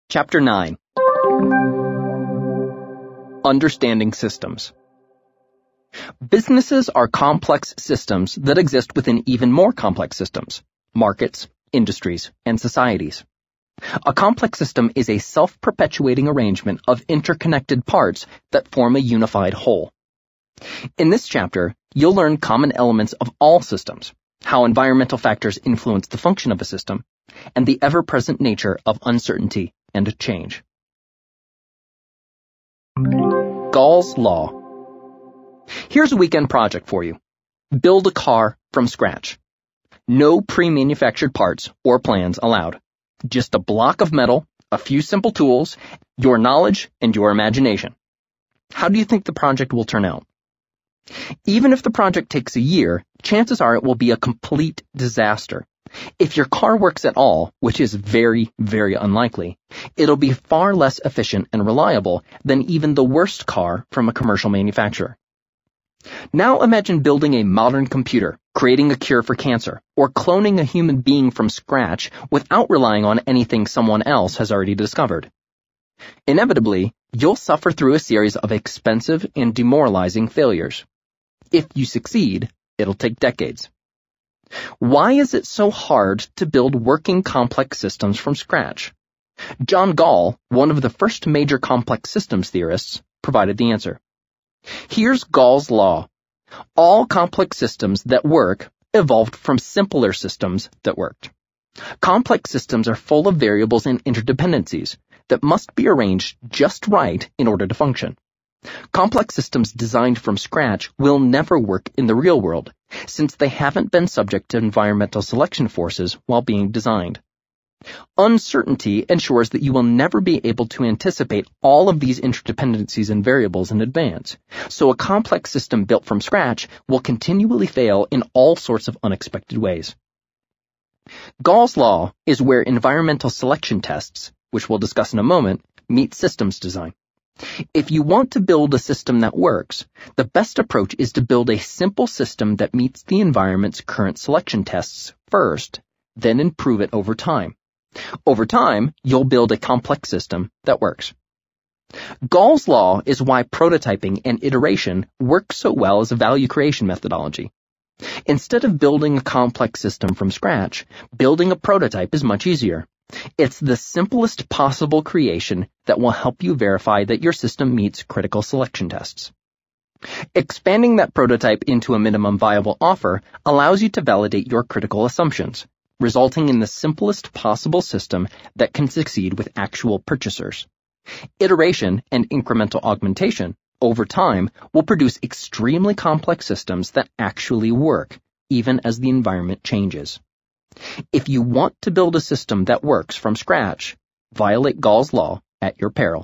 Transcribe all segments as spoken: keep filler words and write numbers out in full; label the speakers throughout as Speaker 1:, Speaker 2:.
Speaker 1: Chapter nine. Understanding Systems. Businesses are complex systems that exist within even more complex systems, markets, industries, and societies. A complex system is a self-perpetuating arrangement of interconnected parts that form a unified whole. In this chapter, you'll learn common elements of all systems, how environmental factors influence the function of a system, and the ever-present nature of uncertainty and change. Gall's Law. Here's a weekend project for you. Build a car from scratch. No pre-manufactured parts or plans allowed. Just a block of metal, a few simple tools, your knowledge, and your imagination. How do you think the project will turn out? Even if the project takes a year, chances are it will be a complete disaster. If your car works at all, which is very, very unlikely, it'll be far less efficient and reliable than even the worst car from a commercial manufacturer. Now imagine building a modern computer, creating a cure for cancer, or cloning a human being from scratch without relying on anything someone else has already discovered. Inevitably, you'll suffer through a series of expensive and demoralizing failures. If you succeed, it'll take decades. Why is it so hard to build working complex systems from scratch? John Gall, one of the first major complex systems theorists, provided the answer. Here's Gall's law. All complex systems that work evolved from simpler systems that worked. Complex systems are full of variables and interdependencies that must be arranged just right in order to function. Complex systems designed from scratch will never work in the real world, since they haven't been subject to environmental selection forces while being designed. Uncertainty ensures that you will never be able to anticipate all of these interdependencies and variables in advance, so a complex system built from scratch will continually fail in all sorts of unexpected ways. Gall's law is where environmental selection tests, which we'll discuss in a moment, meet systems design. If you want to build a system that works, the best approach is to build a simple system that meets the environment's current selection tests first, then improve it over time. Over time, you'll build a complex system that works. Gall's law is why prototyping and iteration work so well as a value creation methodology. Instead of building a complex system from scratch, building a prototype is much easier. It's the simplest possible creation that will help you verify that your system meets critical selection tests. Expanding that prototype into a minimum viable offer allows you to validate your critical assumptions, resulting in the simplest possible system that can succeed with actual purchasers. Iteration and incremental augmentation, over time, will produce extremely complex systems that actually work, even as the environment changes. If you want to build a system that works from scratch, violate Gall's law at your peril.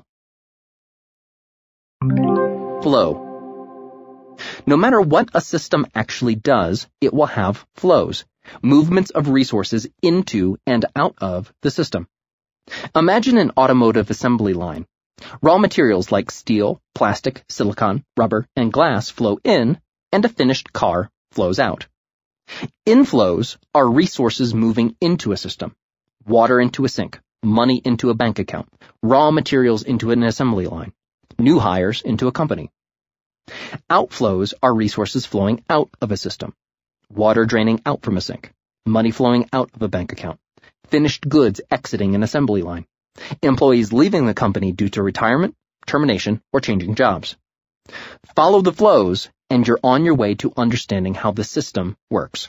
Speaker 1: Flow. No matter what a system actually does, it will have flows, movements of resources into and out of the system. Imagine an automotive assembly line. Raw materials like steel, plastic, silicon, rubber, and glass flow in, and a finished car flows out. Inflows are resources moving into a system. Water into a sink, money into a bank account, raw materials into an assembly line, new hires into a company. Outflows are resources flowing out of a system. Water draining out from a sink, money flowing out of a bank account, finished goods exiting an assembly line, employees leaving the company due to retirement, termination, or changing jobs. Follow the flows, and you're on your way to understanding how the system works.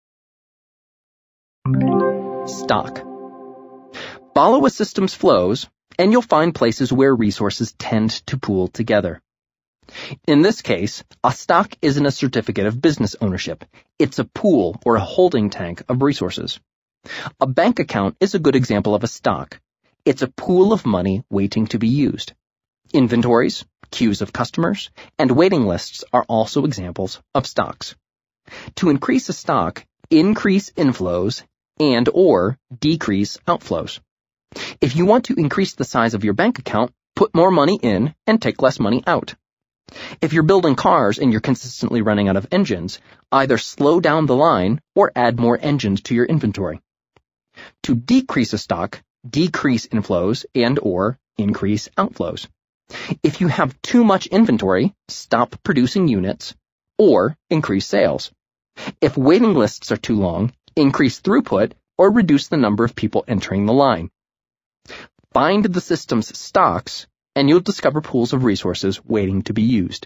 Speaker 1: Stock. Follow a system's flows, and you'll find places where resources tend to pool together. In this case, a stock isn't a certificate of business ownership. It's a pool or a holding tank of resources. A bank account is a good example of a stock. It's a pool of money waiting to be used. Inventories, queues of customers, and waiting lists are also examples of stocks. To increase a stock, increase inflows and or decrease outflows. If you want to increase the size of your bank account, put more money in and take less money out. If you're building cars and you're consistently running out of engines, either slow down the line or add more engines to your inventory. To decrease a stock, decrease inflows and or increase outflows. If you have too much inventory, stop producing units or increase sales. If waiting lists are too long, increase throughput or reduce the number of people entering the line. Find the system's stocks and you'll discover pools of resources waiting to be used.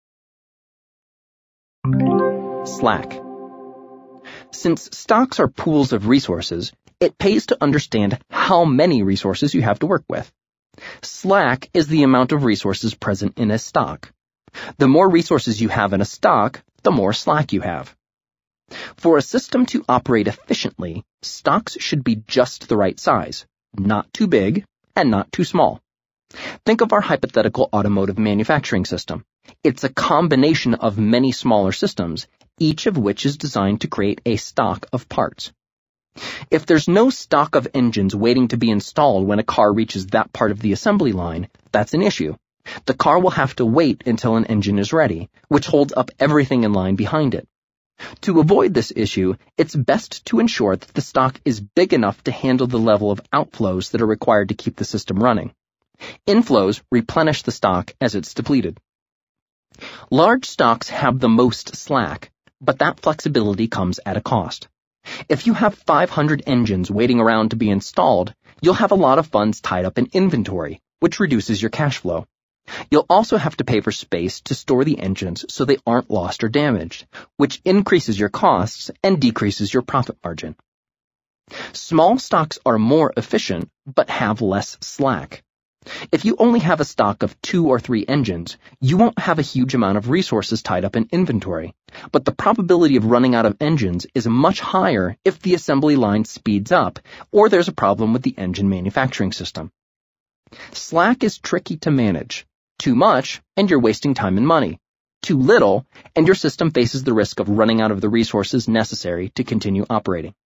Speaker 1: Slack. Since stocks are pools of resources, it pays to understand how many resources you have to work with. Slack is the amount of resources present in a stock. The more resources you have in a stock, the more slack you have. For a system to operate efficiently, stocks should be just the right size, not too big and not too small. Think of our hypothetical automotive manufacturing system. It's a combination of many smaller systems, each of which is designed to create a stock of parts. If there's no stock of engines waiting to be installed when a car reaches that part of the assembly line, that's an issue. The car will have to wait until an engine is ready, which holds up everything in line behind it. To avoid this issue, it's best to ensure that the stock is big enough to handle the level of outflows that are required to keep the system running. Inflows replenish the stock as it's depleted. Large stocks have the most slack, but that flexibility comes at a cost. If you have five hundred engines waiting around to be installed, you'll have a lot of funds tied up in inventory, which reduces your cash flow. You'll also have to pay for space to store the engines so they aren't lost or damaged, which increases your costs and decreases your profit margin. Small stocks are more efficient, but have less slack. If you only have a stock of two or three engines, you won't have a huge amount of resources tied up in inventory, but the probability of running out of engines is much higher if the assembly line speeds up or there's a problem with the engine manufacturing system. Slack is tricky to manage. Too much, and you're wasting time and money. Too little, and your system faces the risk of running out of the resources necessary to continue operating.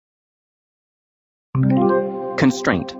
Speaker 1: Constraint.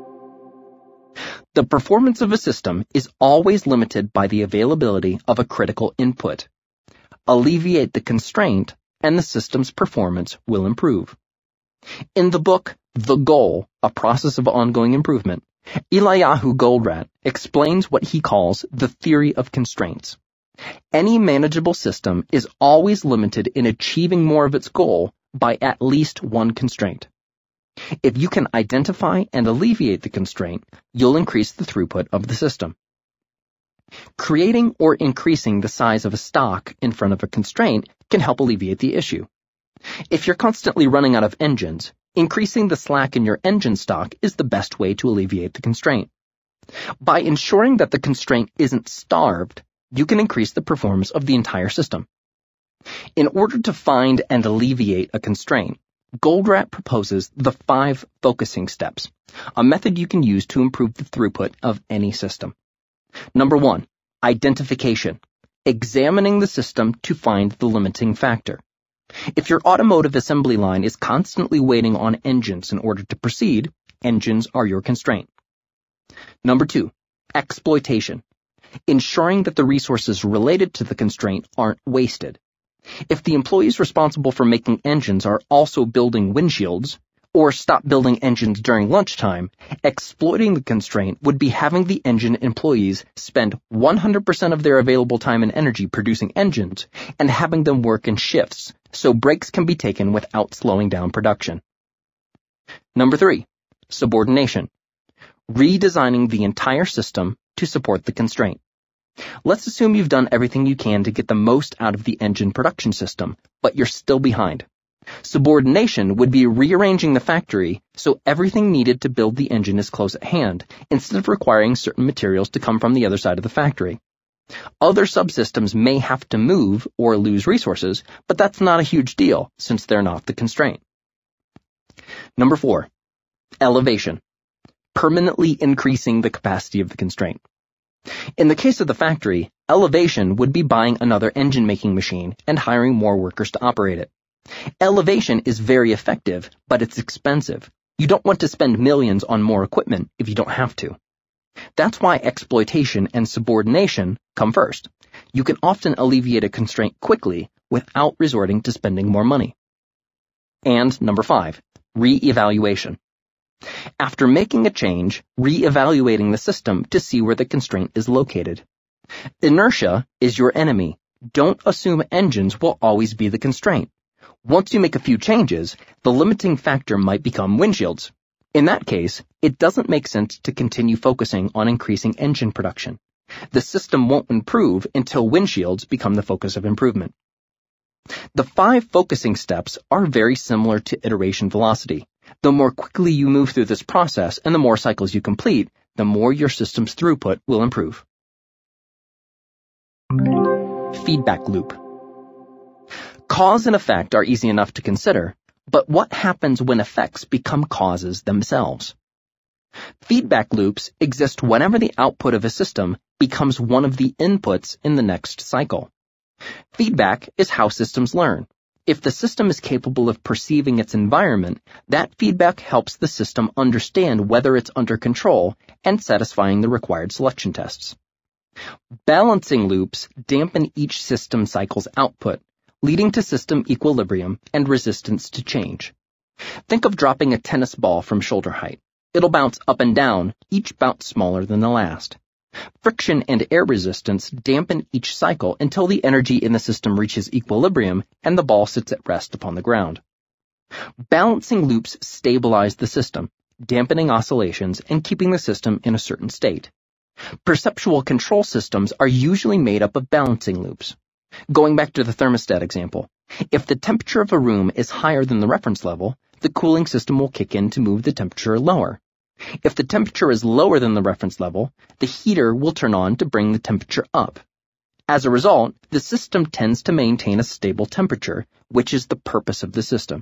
Speaker 1: The performance of a system is always limited by the availability of a critical input. Alleviate the constraint, and the system's performance will improve. In the book, The Goal, A Process of Ongoing Improvement, Eliyahu Goldratt explains what he calls the theory of constraints. Any manageable system is always limited in achieving more of its goal by at least one constraint. If you can identify and alleviate the constraint, you'll increase the throughput of the system. Creating or increasing the size of a stock in front of a constraint can help alleviate the issue. If you're constantly running out of engines, increasing the slack in your engine stock is the best way to alleviate the constraint. By ensuring that the constraint isn't starved, you can increase the performance of the entire system. In order to find and alleviate a constraint, Goldratt proposes the five focusing steps, a method you can use to improve the throughput of any system. Number one, identification, examining the system to find the limiting factor. If your automotive assembly line is constantly waiting on engines in order to proceed, engines are your constraint. Number two, exploitation, ensuring that the resources related to the constraint aren't wasted. If the employees responsible for making engines are also building windshields, or stop building engines during lunchtime, exploiting the constraint would be having the engine employees spend one hundred percent of their available time and energy producing engines and having them work in shifts so breaks can be taken without slowing down production. Number three, subordination, redesigning the entire system to support the constraint. Let's assume you've done everything you can to get the most out of the engine production system, but you're still behind. Subordination would be rearranging the factory so everything needed to build the engine is close at hand, instead of requiring certain materials to come from the other side of the factory. Other subsystems may have to move or lose resources, but that's not a huge deal since they're not the constraint. Number four, elevation, permanently increasing the capacity of the constraint. In the case of the factory, elevation would be buying another engine-making machine and hiring more workers to operate it. Elevation is very effective, but it's expensive. You don't want to spend millions on more equipment if you don't have to. That's why exploitation and subordination come first. You can often alleviate a constraint quickly without resorting to spending more money. And number five, re-evaluation. After making a change, re-evaluating the system to see where the constraint is located. Inertia is your enemy. Don't assume engines will always be the constraint. Once you make a few changes, the limiting factor might become windshields. In that case, it doesn't make sense to continue focusing on increasing engine production. The system won't improve until windshields become the focus of improvement. The five focusing steps are very similar to iteration velocity. The more quickly you move through this process and the more cycles you complete, the more your system's throughput will improve. Feedback loop. Cause and effect are easy enough to consider, but what happens when effects become causes themselves? Feedback loops exist whenever the output of a system becomes one of the inputs in the next cycle. Feedback is how systems learn. If the system is capable of perceiving its environment, that feedback helps the system understand whether it's under control and satisfying the required selection tests. Balancing loops dampen each system cycle's output, leading to system equilibrium and resistance to change. Think of dropping a tennis ball from shoulder height. It'll bounce up and down, each bounce smaller than the last. Friction and air resistance dampen each cycle until the energy in the system reaches equilibrium and the ball sits at rest upon the ground. Balancing loops stabilize the system, dampening oscillations and keeping the system in a certain state. Perceptual control systems are usually made up of balancing loops. Going back to the thermostat example, if the temperature of a room is higher than the reference level, the cooling system will kick in to move the temperature lower. If the temperature is lower than the reference level, the heater will turn on to bring the temperature up. As a result, the system tends to maintain a stable temperature, which is the purpose of the system.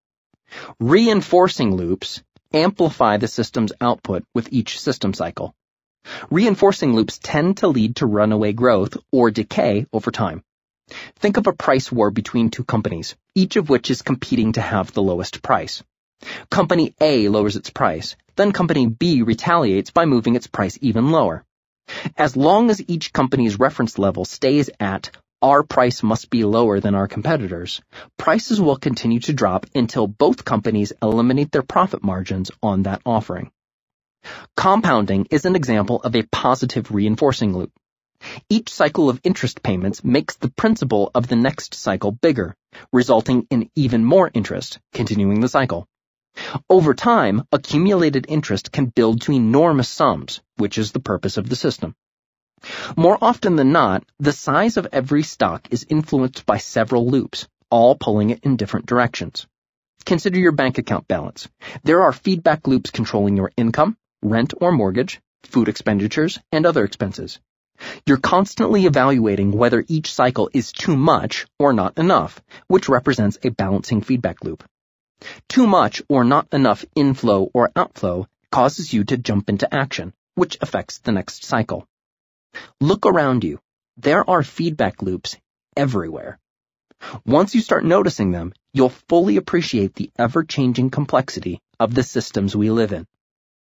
Speaker 1: Reinforcing loops amplify the system's output with each system cycle. Reinforcing loops tend to lead to runaway growth or decay over time. Think of a price war between two companies, each of which is competing to have the lowest price. Company A lowers its price, then Company B retaliates by moving its price even lower. As long as each company's reference level stays at our price must be lower than our competitors, prices will continue to drop until both companies eliminate their profit margins on that offering. Compounding is an example of a positive reinforcing loop. Each cycle of interest payments makes the principal of the next cycle bigger, resulting in even more interest, continuing the cycle. Over time, accumulated interest can build to enormous sums, which is the purpose of the system. More often than not, the size of every stock is influenced by several loops, all pulling it in different directions. Consider your bank account balance. There are feedback loops controlling your income, rent or mortgage, food expenditures, and other expenses. You're constantly evaluating whether each cycle is too much or not enough, which represents a balancing feedback loop. Too much or not enough inflow or outflow causes you to jump into action, which affects the next cycle. Look around you. There are feedback loops everywhere. Once you start noticing them, you'll fully appreciate the ever-changing complexity of the systems we live in.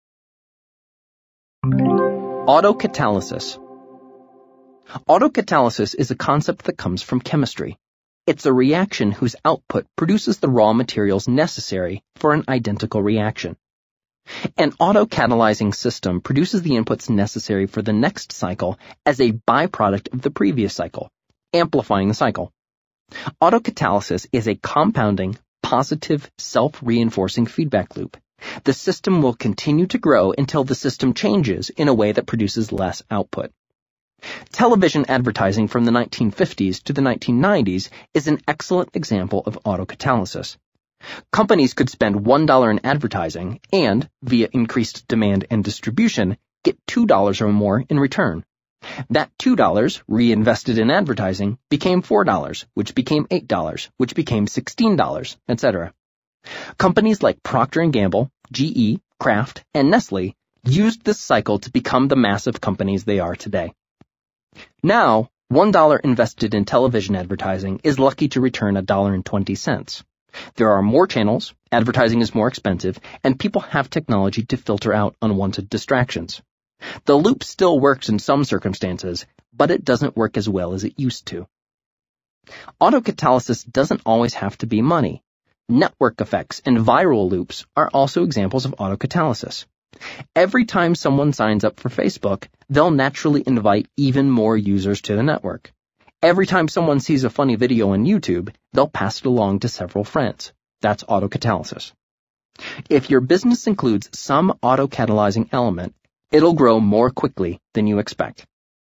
Speaker 1: Autocatalysis. Autocatalysis is a concept that comes from chemistry. It's a reaction whose output produces the raw materials necessary for an identical reaction. An autocatalyzing system produces the inputs necessary for the next cycle as a byproduct of the previous cycle, amplifying the cycle. Autocatalysis is a compounding, positive, self-reinforcing feedback loop. The system will continue to grow until the system changes in a way that produces less output. Television advertising from the nineteen fifties to the nineteen nineties is an excellent example of autocatalysis. Companies could spend one dollar in advertising and, via increased demand and distribution, get two dollars or more in return. That two dollars, reinvested in advertising, became four dollars, which became eight dollars, which became sixteen dollars, et cetera. Companies like Procter and Gamble, G E, Kraft, and Nestle used this cycle to become the massive companies they are today. Now, one dollar invested in television advertising is lucky to return one dollar and twenty cents. There are more channels, advertising is more expensive, and people have technology to filter out unwanted distractions. The loop still works in some circumstances, but it doesn't work as well as it used to. Autocatalysis doesn't always have to be money. Network effects and viral loops are also examples of autocatalysis. Every time someone signs up for Facebook, they'll naturally invite even more users to the network. Every time someone sees a funny video on YouTube, they'll pass it along to several friends. That's autocatalysis. If your business includes some autocatalyzing element, it'll grow more quickly than you expect.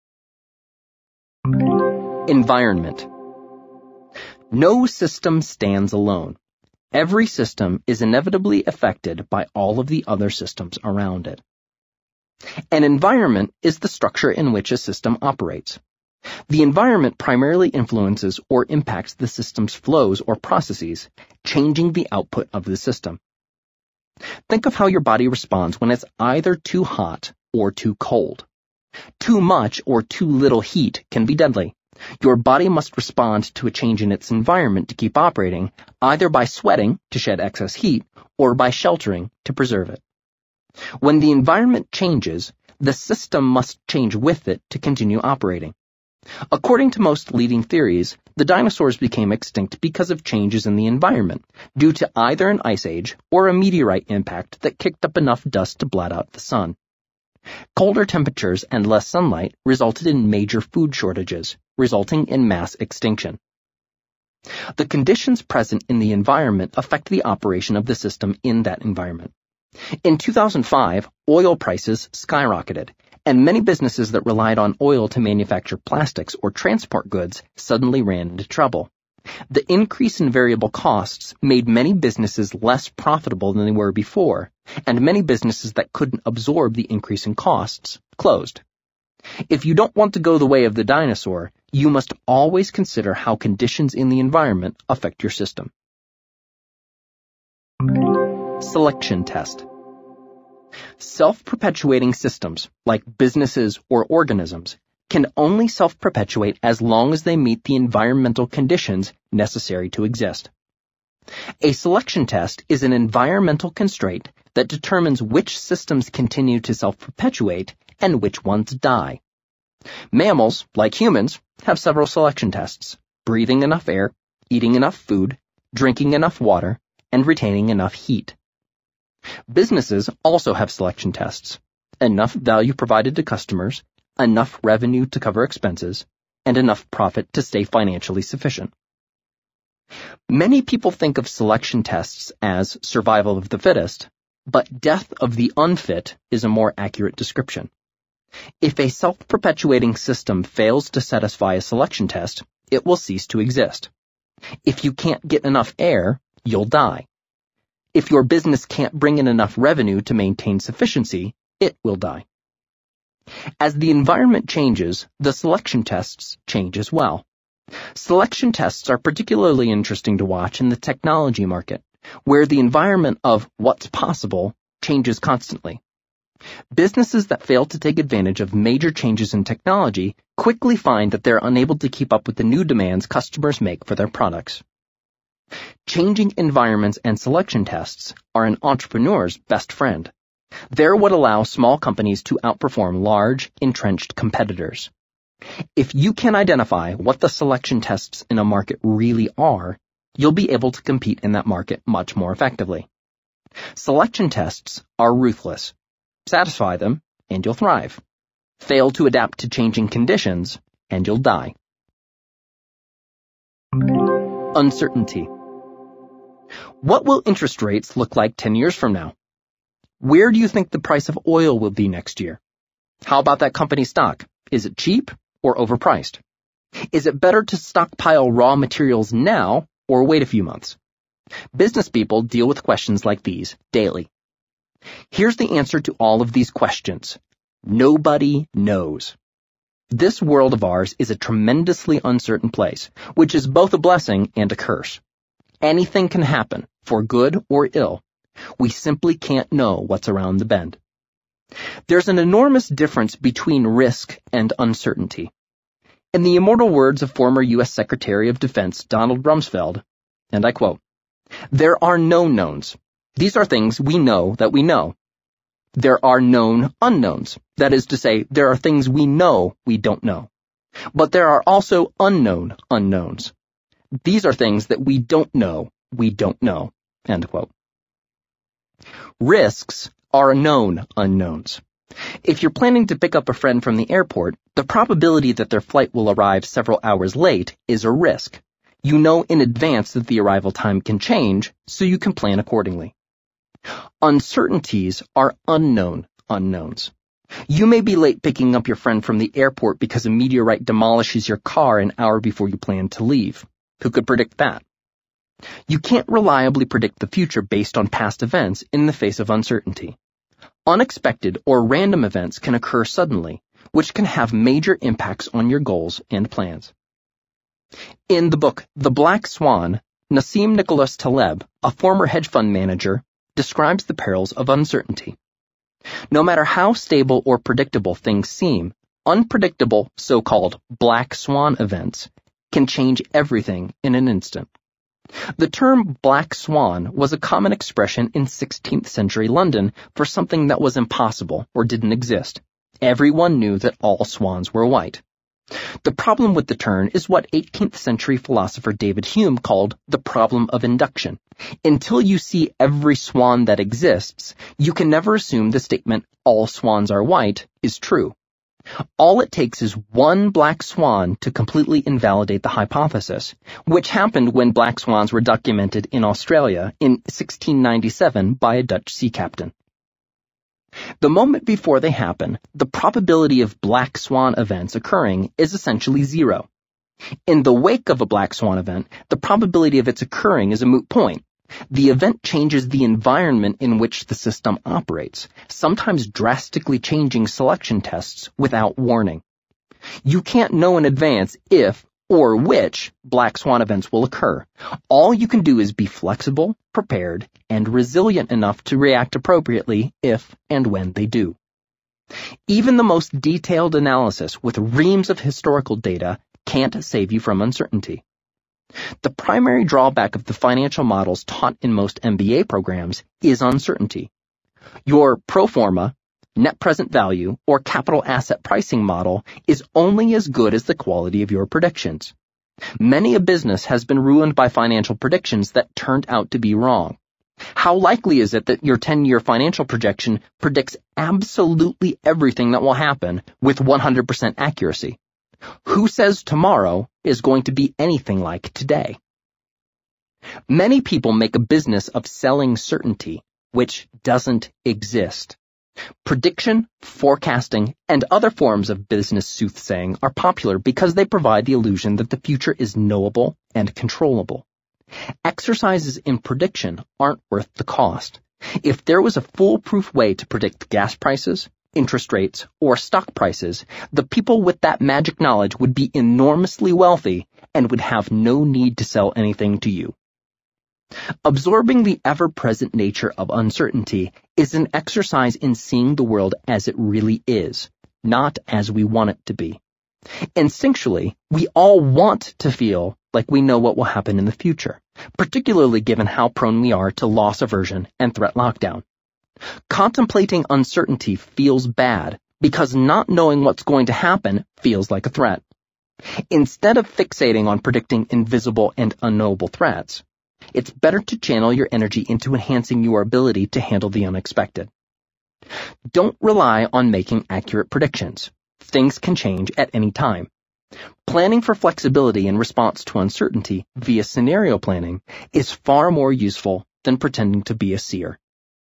Speaker 1: Environment. No system stands alone. Every system is inevitably affected by all of the other systems around it. An environment is the structure in which a system operates. The environment primarily influences or impacts the system's flows or processes, changing the output of the system. Think of how your body responds when it's either too hot or too cold. Too much or too little heat can be deadly. Your body must respond to a change in its environment to keep operating, either by sweating to shed excess heat or by sheltering to preserve it. When the environment changes, the system must change with it to continue operating. According to most leading theories, the dinosaurs became extinct because of changes in the environment, due to either an ice age or a meteorite impact that kicked up enough dust to blot out the sun. Colder temperatures and less sunlight resulted in major food shortages, resulting in mass extinction. The conditions present in the environment affect the operation of the system in that environment. In two thousand five, oil prices skyrocketed, and many businesses that relied on oil to manufacture plastics or transport goods suddenly ran into trouble. The increase in variable costs made many businesses less profitable than they were before, and many businesses that couldn't absorb the increase in costs closed. If you don't want to go the way of the dinosaur, you must always consider how conditions in the environment affect your system. Selection test. Self-perpetuating systems, like businesses or organisms, can only self-perpetuate as long as they meet the environmental conditions necessary to exist. A selection test is an environmental constraint that determines which systems continue to self-perpetuate and which ones die. Mammals, like humans, have several selection tests: breathing enough air, eating enough food, drinking enough water, and retaining enough heat. Businesses also have selection tests: enough value provided to customers, enough revenue to cover expenses, and enough profit to stay financially sufficient. Many people think of selection tests as survival of the fittest, but death of the unfit is a more accurate description. If a self-perpetuating system fails to satisfy a selection test, it will cease to exist. If you can't get enough air, you'll die. If your business can't bring in enough revenue to maintain sufficiency, it will die. As the environment changes, the selection tests change as well. Selection tests are particularly interesting to watch in the technology market, where the environment of what's possible changes constantly. Businesses that fail to take advantage of major changes in technology quickly find that they're unable to keep up with the new demands customers make for their products. Changing environments and selection tests are an entrepreneur's best friend. They're what allow small companies to outperform large, entrenched competitors. If you can identify what the selection tests in a market really are, you'll be able to compete in that market much more effectively. Selection tests are ruthless. Satisfy them, and you'll thrive. Fail to adapt to changing conditions, and you'll die. Uncertainty. What will interest rates look like ten years from now? Where do you think the price of oil will be next year? How about that company's stock? Is it cheap or overpriced? Is it better to stockpile raw materials now or wait a few months? Business people deal with questions like these daily. Here's the answer to all of these questions. Nobody knows. This world of ours is a tremendously uncertain place, which is both a blessing and a curse. Anything can happen, for good or ill. We simply can't know what's around the bend. There's an enormous difference between risk and uncertainty. In the immortal words of former U S Secretary of Defense Donald Rumsfeld, and I quote, "There are known knowns. These are things we know that we know. There are known unknowns. That is to say, there are things we know we don't know. But there are also unknown unknowns. These are things that we don't know we don't know, end quote. Risks are known unknowns. If you're planning to pick up a friend from the airport, the probability that their flight will arrive several hours late is a risk. You know in advance that the arrival time can change, so you can plan accordingly. Uncertainties are unknown unknowns. You may be late picking up your friend from the airport because a meteorite demolishes your car an hour before you plan to leave. Who could predict that? You can't reliably predict the future based on past events in the face of uncertainty. Unexpected or random events can occur suddenly, which can have major impacts on your goals and plans. In the book The Black Swan, Nassim Nicholas Taleb, a former hedge fund manager, describes the perils of uncertainty. No matter how stable or predictable things seem, unpredictable so-called black swan events can change everything in an instant. The term black swan was a common expression in sixteenth century London for something that was impossible or didn't exist. Everyone knew that all swans were white. The problem with the term is what eighteenth century philosopher David Hume called the problem of induction. Until you see every swan that exists, you can never assume the statement, all swans are white, is true. All it takes is one black swan to completely invalidate the hypothesis, which happened when black swans were documented in Australia in sixteen ninety-seven by a Dutch sea captain. The moment before they happen, the probability of black swan events occurring is essentially zero. In the wake of a black swan event, the probability of its occurring is a moot point. The event changes the environment in which the system operates, sometimes drastically changing selection tests without warning. You can't know in advance if or which black swan events will occur. All you can do is be flexible, prepared, and resilient enough to react appropriately if and when they do. Even the most detailed analysis with reams of historical data can't save you from uncertainty. The primary drawback of the financial models taught in most M B A programs is uncertainty. Your pro forma, net present value, or capital asset pricing model is only as good as the quality of your predictions. Many a business has been ruined by financial predictions that turned out to be wrong. How likely is it that your ten-year financial projection predicts absolutely everything that will happen with one hundred percent accuracy? Who says tomorrow is going to be anything like today? Many people make a business of selling certainty, which doesn't exist. Prediction, forecasting, and other forms of business soothsaying are popular because they provide the illusion that the future is knowable and controllable. Exercises in prediction aren't worth the cost. If there was a foolproof way to predict gas prices, interest rates, or stock prices, the people with that magic knowledge would be enormously wealthy and would have no need to sell anything to you. Absorbing the ever-present nature of uncertainty is an exercise in seeing the world as it really is, not as we want it to be. Instinctually, we all want to feel like we know what will happen in the future, particularly given how prone we are to loss aversion and threat lockdown. Contemplating uncertainty feels bad because not knowing what's going to happen feels like a threat. Instead of fixating on predicting invisible and unknowable threats, it's better to channel your energy into enhancing your ability to handle the unexpected. Don't rely on making accurate predictions. Things can change at any time. Planning for flexibility in response to uncertainty via scenario planning is far more useful than pretending to be a seer.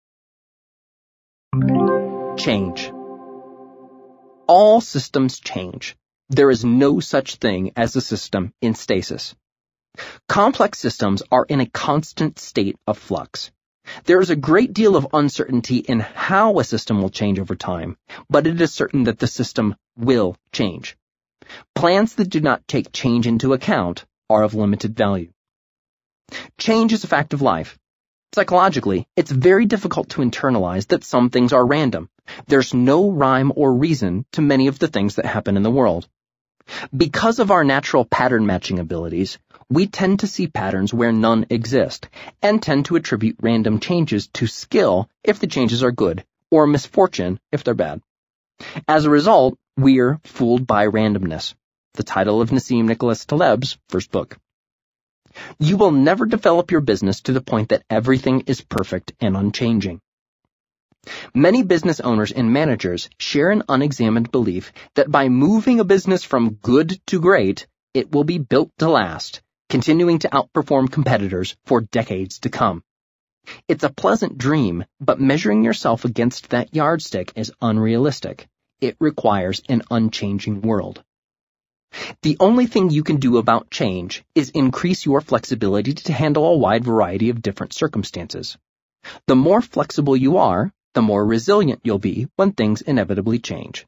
Speaker 1: Change. All systems change. There is no such thing as a system in stasis. Complex systems are in a constant state of flux. There is a great deal of uncertainty in how a system will change over time, but it is certain that the system will change. Plans that do not take change into account are of limited value. Change is a fact of life. Psychologically, it's very difficult to internalize that some things are random. There's no rhyme or reason to many of the things that happen in the world. Because of our natural pattern matching abilities, we tend to see patterns where none exist, and tend to attribute random changes to skill if the changes are good, or misfortune if they're bad. As a result, we're fooled by randomness, the title of Nassim Nicholas Taleb's first book. You will never develop your business to the point that everything is perfect and unchanging. Many business owners and managers share an unexamined belief that by moving a business from good to great, it will be built to last, continuing to outperform competitors for decades to come. It's a pleasant dream, but measuring yourself against that yardstick is unrealistic. It requires an unchanging world. The only thing you can do about change is increase your flexibility to handle a wide variety of different circumstances. The more flexible you are, the more resilient you'll be when things inevitably change.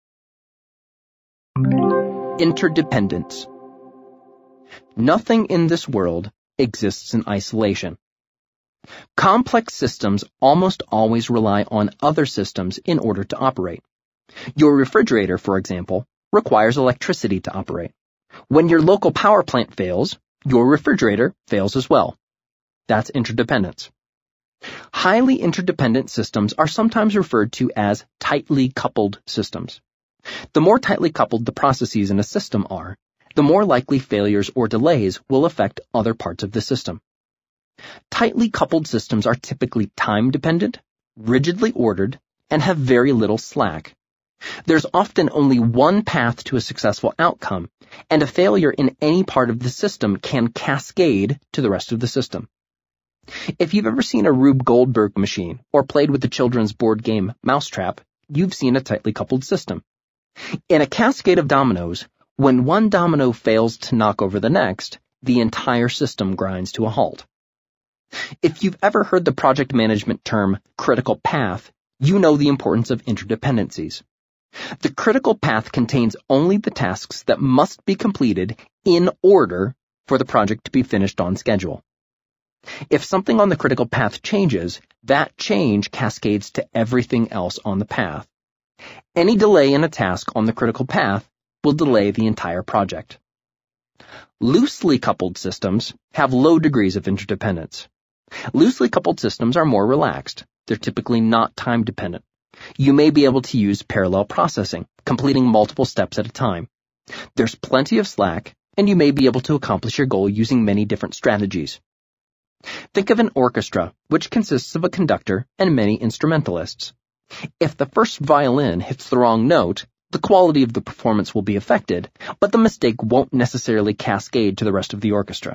Speaker 1: Interdependence. Nothing in this world exists in isolation. Complex systems almost always rely on other systems in order to operate. Your refrigerator, for example, requires electricity to operate. When your local power plant fails, your refrigerator fails as well. That's interdependence. Highly interdependent systems are sometimes referred to as tightly coupled systems. The more tightly coupled the processes in a system are, the more likely failures or delays will affect other parts of the system. Tightly coupled systems are typically time-dependent, rigidly ordered, and have very little slack. There's often only one path to a successful outcome, and a failure in any part of the system can cascade to the rest of the system. If you've ever seen a Rube Goldberg machine or played with the children's board game Mousetrap, you've seen a tightly coupled system. In a cascade of dominoes, when one domino fails to knock over the next, the entire system grinds to a halt. If you've ever heard the project management term critical path, you know the importance of interdependencies. The critical path contains only the tasks that must be completed in order for the project to be finished on schedule. If something on the critical path changes, that change cascades to everything else on the path. Any delay in a task on the critical path will delay the entire project. Loosely coupled systems have low degrees of interdependence. Loosely coupled systems are more relaxed. They're typically not time-dependent. You may be able to use parallel processing, completing multiple steps at a time. There's plenty of slack, and you may be able to accomplish your goal using many different strategies. Think of an orchestra, which consists of a conductor and many instrumentalists. If the first violin hits the wrong note, the quality of the performance will be affected, but the mistake won't necessarily cascade to the rest of the orchestra.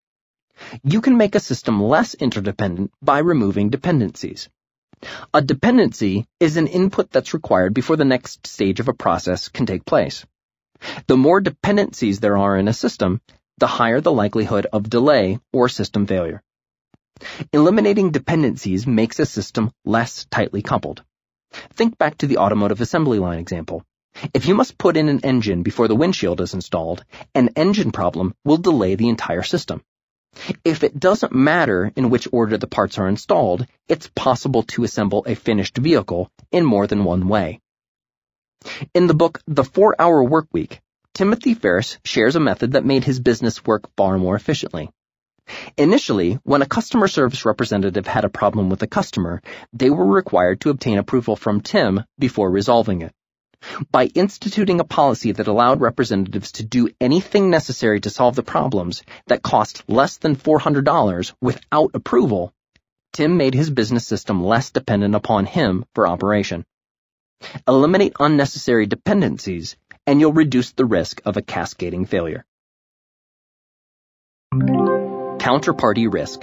Speaker 1: You can make a system less interdependent by removing dependencies. A dependency is an input that's required before the next stage of a process can take place. The more dependencies there are in a system, the higher the likelihood of delay or system failure. Eliminating dependencies makes a system less tightly coupled. Think back to the automotive assembly line example. If you must put in an engine before the windshield is installed, an engine problem will delay the entire system. If it doesn't matter in which order the parts are installed, it's possible to assemble a finished vehicle in more than one way. In the book The Four-Hour Workweek, Timothy Ferriss shares a method that made his business work far more efficiently. Initially, when a customer service representative had a problem with a customer, they were required to obtain approval from Tim before resolving it. By instituting a policy that allowed representatives to do anything necessary to solve the problems that cost less than four hundred dollars without approval, Tim made his business system less dependent upon him for operation. Eliminate unnecessary dependencies, and you'll reduce the risk of a cascading failure. Counterparty risk.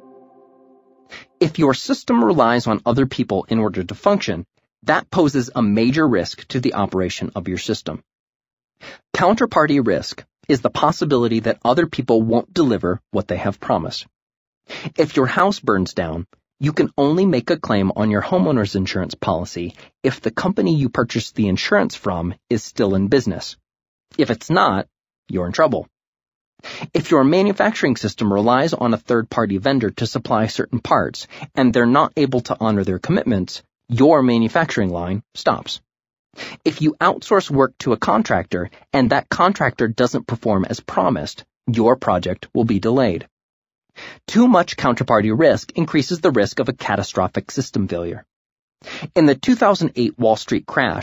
Speaker 1: If your system relies on other people in order to function, that poses a major risk to the operation of your system. Counterparty risk is the possibility that other people won't deliver what they have promised. If your house burns down, you can only make a claim on your homeowner's insurance policy if the company you purchased the insurance from is still in business. If it's not, you're in trouble. If your manufacturing system relies on a third-party vendor to supply certain parts and they're not able to honor their commitments, your manufacturing line stops. If you outsource work to a contractor and that contractor doesn't perform as promised, your project will be delayed. Too much counterparty risk increases the risk of a catastrophic system failure. In the two thousand eight Wall Street crash,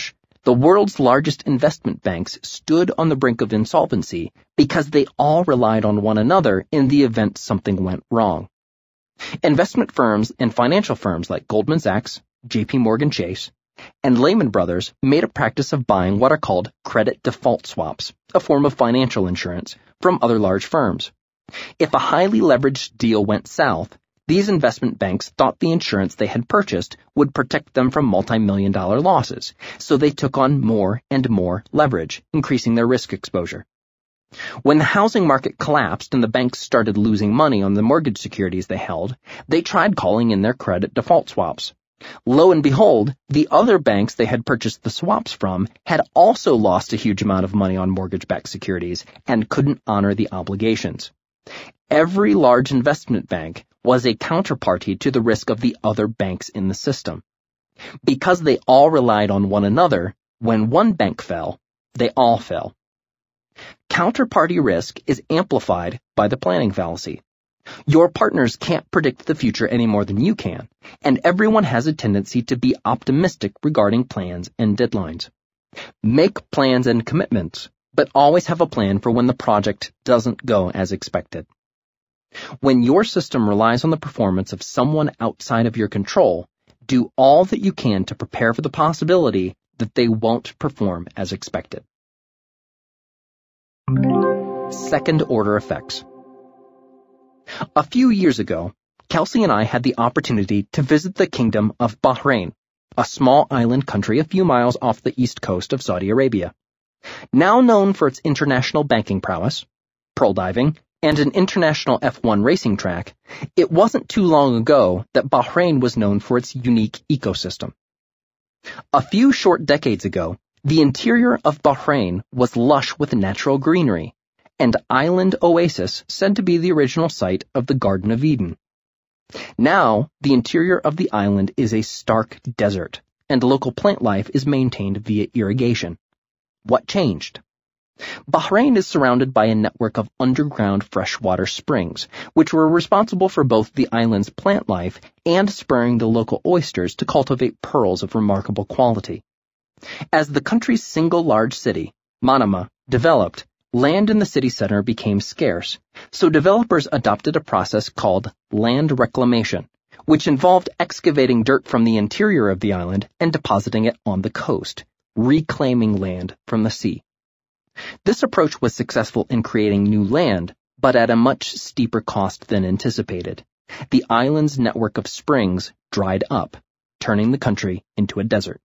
Speaker 1: The world's largest investment banks stood on the brink of insolvency because they all relied on one another in the event something went wrong. Investment firms and financial firms like Goldman Sachs, J P Morgan Chase, and Lehman Brothers made a practice of buying what are called credit default swaps, a form of financial insurance, from other large firms. If a highly leveraged deal went south, these investment banks thought the insurance they had purchased would protect them from multi-million dollar losses, so they took on more and more leverage, increasing their risk exposure. When the housing market collapsed and the banks started losing money on the mortgage securities they held, they tried calling in their credit default swaps. Lo and behold, the other banks they had purchased the swaps from had also lost a huge amount of money on mortgage-backed securities and couldn't honor the obligations. Every large investment bank was a counterparty to the risk of the other banks in the system. Because they all relied on one another, when one bank fell, they all fell. Counterparty risk is amplified by the planning fallacy. Your partners can't predict the future any more than you can, and everyone has a tendency to be optimistic regarding plans and deadlines. Make plans and commitments, but always have a plan for when the project doesn't go as expected. When your system relies on the performance of someone outside of your control, do all that you can to prepare for the possibility that they won't perform as expected. Second-order effects. A few years ago, Kelsey and I had the opportunity to visit the Kingdom of Bahrain, a small island country a few miles off the east coast of Saudi Arabia. Now known for its international banking prowess, pearl diving, and an international F one racing track, it wasn't too long ago that Bahrain was known for its unique ecosystem. A few short decades ago, the interior of Bahrain was lush with natural greenery, and Island Oasis said to be the original site of the Garden of Eden. Now, the interior of the island is a stark desert, and local plant life is maintained via irrigation. What changed? Bahrain is surrounded by a network of underground freshwater springs, which were responsible for both the island's plant life and spurring the local oysters to cultivate pearls of remarkable quality. As the country's single large city, Manama, developed, land in the city center became scarce, so developers adopted a process called land reclamation, which involved excavating dirt from the interior of the island and depositing it on the coast, reclaiming land from the sea. This approach was successful in creating new land, but at a much steeper cost than anticipated. The island's network of springs dried up, turning the country into a desert.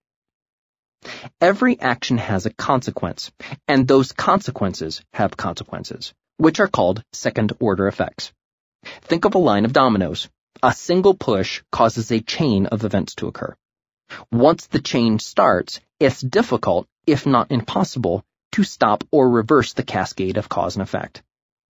Speaker 1: Every action has a consequence, and those consequences have consequences, which are called second-order effects. Think of a line of dominoes. A single push causes a chain of events to occur. Once the chain starts, it's difficult, if not impossible, to stop or reverse the cascade of cause and effect.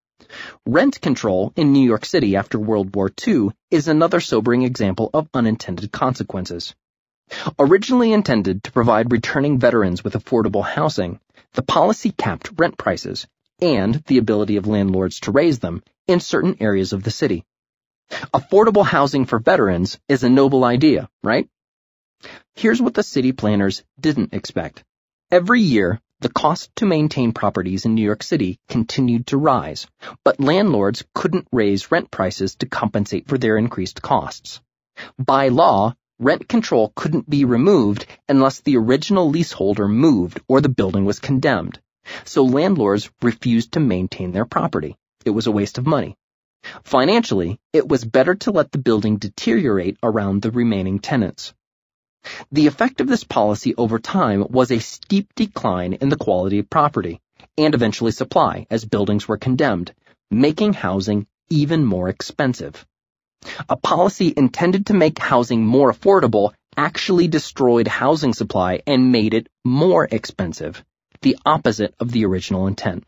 Speaker 1: Rent control in New York City after World War Two is another sobering example of unintended consequences. Originally intended to provide returning veterans with affordable housing, the policy capped rent prices and the ability of landlords to raise them in certain areas of the city. Affordable housing for veterans is a noble idea, right? Here's what the city planners didn't expect. Every year, the cost to maintain properties in New York City continued to rise, but landlords couldn't raise rent prices to compensate for their increased costs. By law, rent control couldn't be removed unless the original leaseholder moved or the building was condemned, so landlords refused to maintain their property. It was a waste of money. Financially, it was better to let the building deteriorate around the remaining tenants. The effect of this policy over time was a steep decline in the quality of property, and eventually supply, as buildings were condemned, making housing even more expensive. A policy intended to make housing more affordable actually destroyed housing supply and made it more expensive, the opposite of the original intent.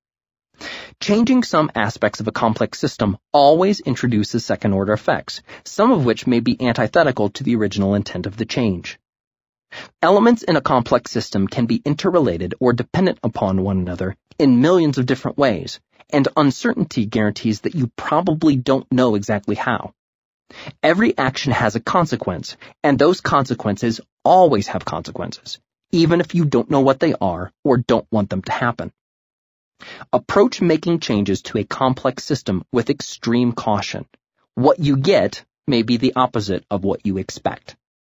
Speaker 1: Changing some aspects of a complex system always introduces second-order effects, some of which may be antithetical to the original intent of the change. Elements in a complex system can be interrelated or dependent upon one another in millions of different ways, and uncertainty guarantees that you probably don't know exactly how. Every action has a consequence, and those consequences always have consequences, even if you don't know what they are or don't want them to happen. Approach making changes to a complex system with extreme caution. What you get may be the opposite of what you expect.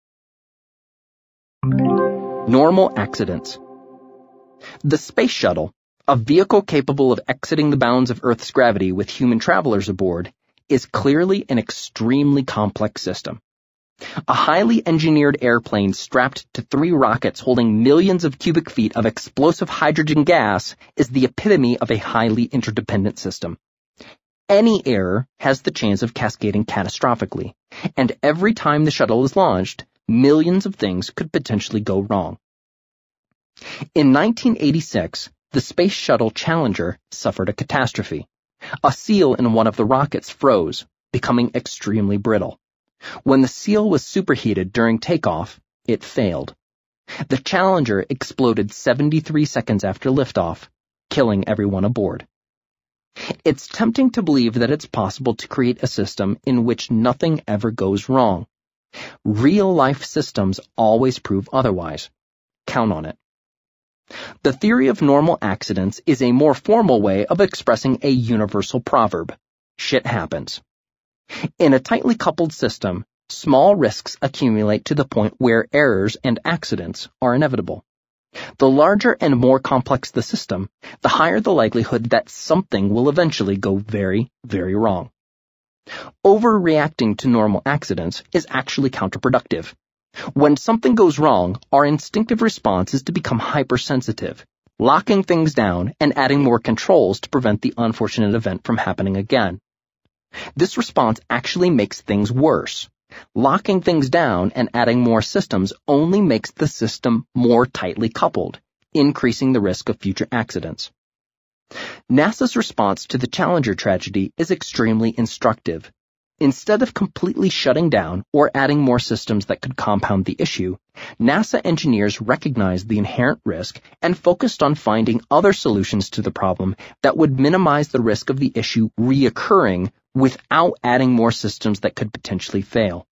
Speaker 1: Normal accidents. The Space Shuttle, a vehicle capable of exiting the bounds of Earth's gravity with human travelers aboard, is clearly an extremely complex system. A highly engineered airplane strapped to three rockets holding millions of cubic feet of explosive hydrogen gas is the epitome of a highly interdependent system. Any error has the chance of cascading catastrophically, and every time the shuttle is launched, millions of things could potentially go wrong. In nineteen eighty-six, the Space Shuttle Challenger suffered a catastrophe. A seal in one of the rockets froze, becoming extremely brittle. When the seal was superheated during takeoff, it failed. The Challenger exploded seventy-three seconds after liftoff, killing everyone aboard. It's tempting to believe that it's possible to create a system in which nothing ever goes wrong. Real-life systems always prove otherwise. Count on it. The theory of normal accidents is a more formal way of expressing a universal proverb. Shit happens. In a tightly coupled system, small risks accumulate to the point where errors and accidents are inevitable. The larger and more complex the system, the higher the likelihood that something will eventually go very, very wrong. Overreacting to normal accidents is actually counterproductive. When something goes wrong, our instinctive response is to become hypersensitive, locking things down and adding more controls to prevent the unfortunate event from happening again. This response actually makes things worse. Locking things down and adding more systems only makes the system more tightly coupled, increasing the risk of future accidents. NASA's response to the Challenger tragedy is extremely instructive. Instead of completely shutting down or adding more systems that could compound the issue, NASA engineers recognized the inherent risk and focused on finding other solutions to the problem that would minimize the risk of the issue reoccurring without adding more systems that could potentially fail.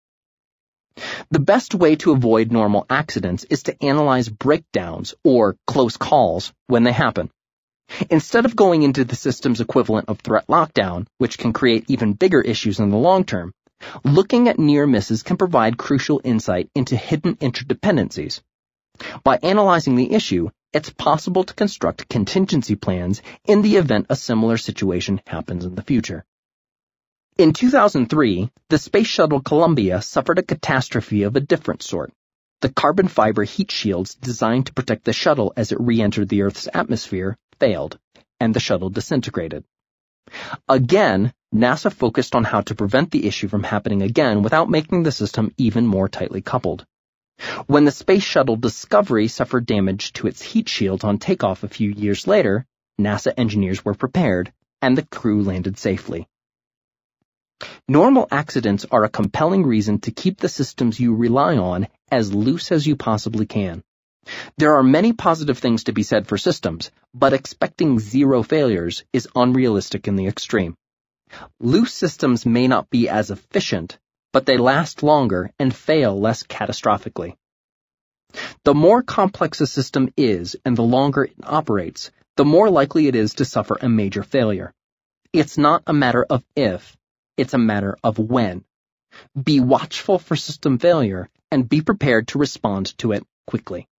Speaker 1: The best way to avoid normal accidents is to analyze breakdowns or close calls when they happen. Instead of going into the system's equivalent of threat lockdown, which can create even bigger issues in the long term, looking at near misses can provide crucial insight into hidden interdependencies. By analyzing the issue, it's possible to construct contingency plans in the event a similar situation happens in the future. In two thousand three, the Space Shuttle Columbia suffered a catastrophe of a different sort. The carbon fiber heat shields designed to protect the shuttle as it re-entered the Earth's atmosphere failed, and the shuttle disintegrated. Again, NASA focused on how to prevent the issue from happening again without making the system even more tightly coupled. When the Space Shuttle Discovery suffered damage to its heat shields on takeoff a few years later, NASA engineers were prepared, and the crew landed safely. Normal accidents are a compelling reason to keep the systems you rely on as loose as you possibly can. There are many positive things to be said for systems, but expecting zero failures is unrealistic in the extreme. Loose systems may not be as efficient, but they last longer and fail less catastrophically. The more complex a system is and the longer it operates, the more likely it is to suffer a major failure. It's not a matter of if, it's a matter of when. Be watchful for system failure and be prepared to respond to it quickly.